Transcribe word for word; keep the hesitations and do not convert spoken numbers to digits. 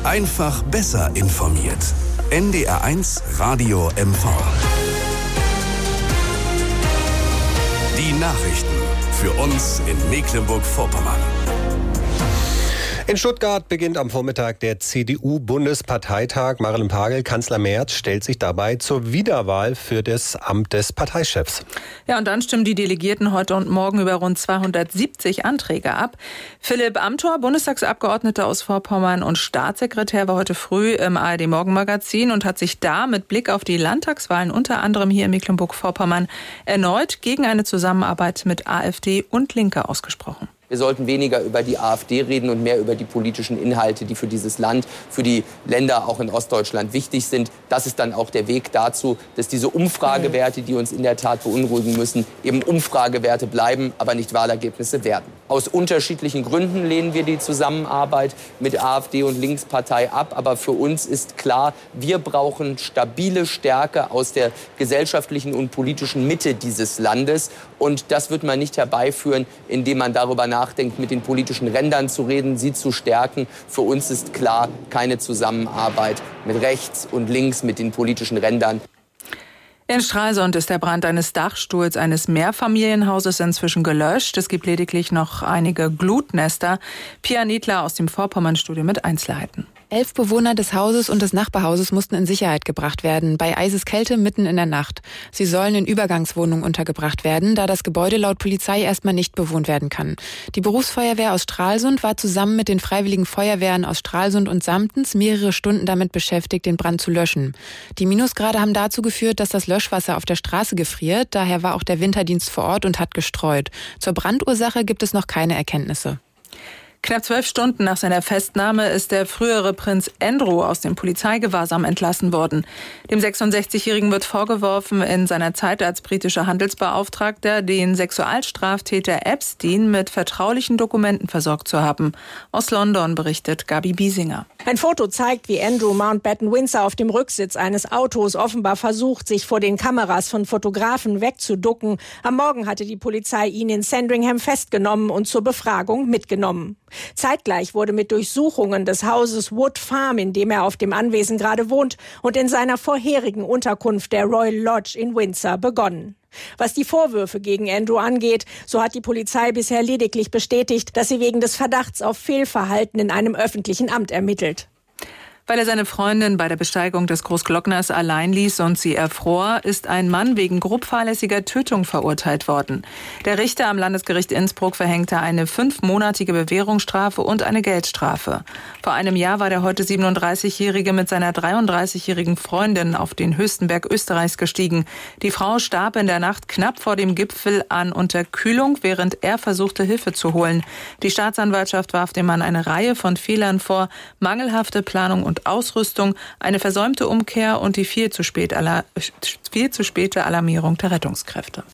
Einfach besser informiert. N D R eins Radio M V. Die Nachrichten für uns in Mecklenburg-Vorpommern. In Stuttgart beginnt am Vormittag der C D U-Bundesparteitag. Marilyn Pagel, Kanzler Merz, stellt sich dabei zur Wiederwahl für das Amt des Parteichefs. Ja, und dann stimmen die Delegierten heute und morgen über rund zweihundertsiebzig Anträge ab. Philipp Amthor, Bundestagsabgeordneter aus Vorpommern und Staatssekretär, war heute früh im A R D-Morgenmagazin und hat sich da mit Blick auf die Landtagswahlen, unter anderem hier in Mecklenburg-Vorpommern, erneut gegen eine Zusammenarbeit mit AfD und Linke ausgesprochen. Wir sollten weniger über die AfD reden und mehr über die politischen Inhalte, die für dieses Land, für die Länder auch in Ostdeutschland wichtig sind. Das ist dann auch der Weg dazu, dass diese Umfragewerte, die uns in der Tat beunruhigen müssen, eben Umfragewerte bleiben, aber nicht Wahlergebnisse werden. Aus unterschiedlichen Gründen lehnen wir die Zusammenarbeit mit AfD und Linkspartei ab. Aber für uns ist klar, wir brauchen stabile Stärke aus der gesellschaftlichen und politischen Mitte dieses Landes. Und das wird man nicht herbeiführen, indem man darüber nachdenkt, mit den politischen Rändern zu reden, sie zu stärken. Für uns ist klar, keine Zusammenarbeit mit rechts und links, mit den politischen Rändern. In Stralsund ist der Brand eines Dachstuhls eines Mehrfamilienhauses inzwischen gelöscht. Es gibt lediglich noch einige Glutnester. Pia Niedler aus dem Vorpommern-Studio mit Einzelheiten. Elf Bewohner des Hauses und des Nachbarhauses mussten in Sicherheit gebracht werden, bei Eiseskälte mitten in der Nacht. Sie sollen in Übergangswohnungen untergebracht werden, da das Gebäude laut Polizei erstmal nicht bewohnt werden kann. Die Berufsfeuerwehr aus Stralsund war zusammen mit den Freiwilligen Feuerwehren aus Stralsund und Samtens mehrere Stunden damit beschäftigt, den Brand zu löschen. Die Minusgrade haben dazu geführt, dass das Löschwasser auf der Straße gefriert. Daher war auch der Winterdienst vor Ort und hat gestreut. Zur Brandursache gibt es noch keine Erkenntnisse. Knapp zwölf Stunden nach seiner Festnahme ist der frühere Prinz Andrew aus dem Polizeigewahrsam entlassen worden. Dem sechsundsechzigjährigen wird vorgeworfen, in seiner Zeit als britischer Handelsbeauftragter den Sexualstraftäter Epstein mit vertraulichen Dokumenten versorgt zu haben. Aus London berichtet Gabi Biesinger. Ein Foto zeigt, wie Andrew Mountbatten Windsor auf dem Rücksitz eines Autos offenbar versucht, sich vor den Kameras von Fotografen wegzuducken. Am Morgen hatte die Polizei ihn in Sandringham festgenommen und zur Befragung mitgenommen. Zeitgleich wurde mit Durchsuchungen des Hauses Wood Farm, in dem er auf dem Anwesen gerade wohnt, und in seiner vorherigen Unterkunft der Royal Lodge in Windsor begonnen. Was die Vorwürfe gegen Andrew angeht, so hat die Polizei bisher lediglich bestätigt, dass sie wegen des Verdachts auf Fehlverhalten in einem öffentlichen Amt ermittelt. Weil er seine Freundin bei der Besteigung des Großglockners allein ließ und sie erfror, ist ein Mann wegen grob fahrlässiger Tötung verurteilt worden. Der Richter am Landesgericht Innsbruck verhängte eine fünfmonatige Bewährungsstrafe und eine Geldstrafe. Vor einem Jahr war der heute siebenunddreißigjährige mit seiner dreiunddreißigjährigen Freundin auf den höchsten Berg Österreichs gestiegen. Die Frau starb in der Nacht knapp vor dem Gipfel an Unterkühlung, während er versuchte, Hilfe zu holen. Die Staatsanwaltschaft warf dem Mann eine Reihe von Fehlern vor, mangelhafte Planung und Ausrüstung, eine versäumte Umkehr und die viel zu spät, viel zu späte Alarmierung der Rettungskräfte.